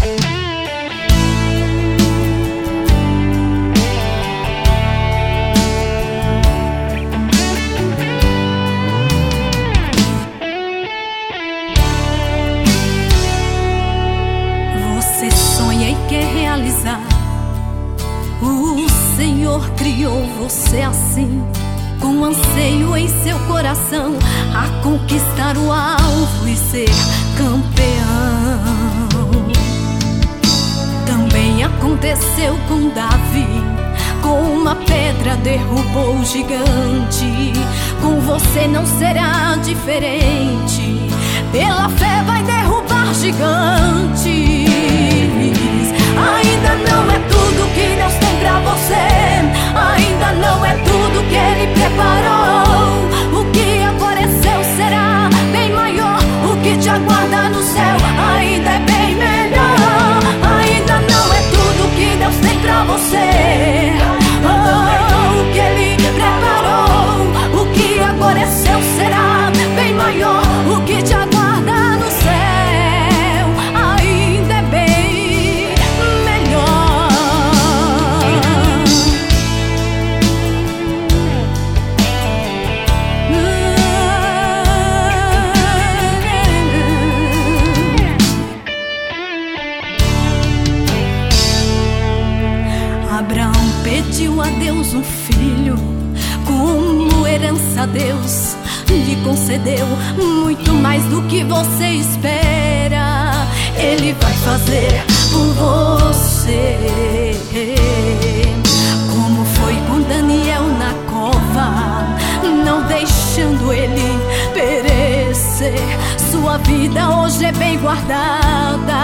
Você sonha e quer realizar. O Senhor criou você assim, com anseio em seu coração, a conquistar o alvo e ser campeão. Também aconteceu com Davi, com uma pedra derrubou o gigante. Com você não será diferente, pela fé vai derrubar gigantes. Ainda não é tudo que Deus tem pra você, ainda não é tudo que Ele preparou. O que agora é seu será bem maior, o que te aguarda no céu ainda é bem melhor. Ainda não é tudo que Deus tem pra você, oh, o que Ele preparou. O que agora é seu será bem maior, o que te aguarda no céu ainda é bem melhor. Abraão pediu a Deus um filho, como herança Deus lhe concedeu muito mais do que você espera. Ele vai fazer por você, como foi com Daniel na cova, não deixando ele perecer. Sua vida hoje é bem guardada,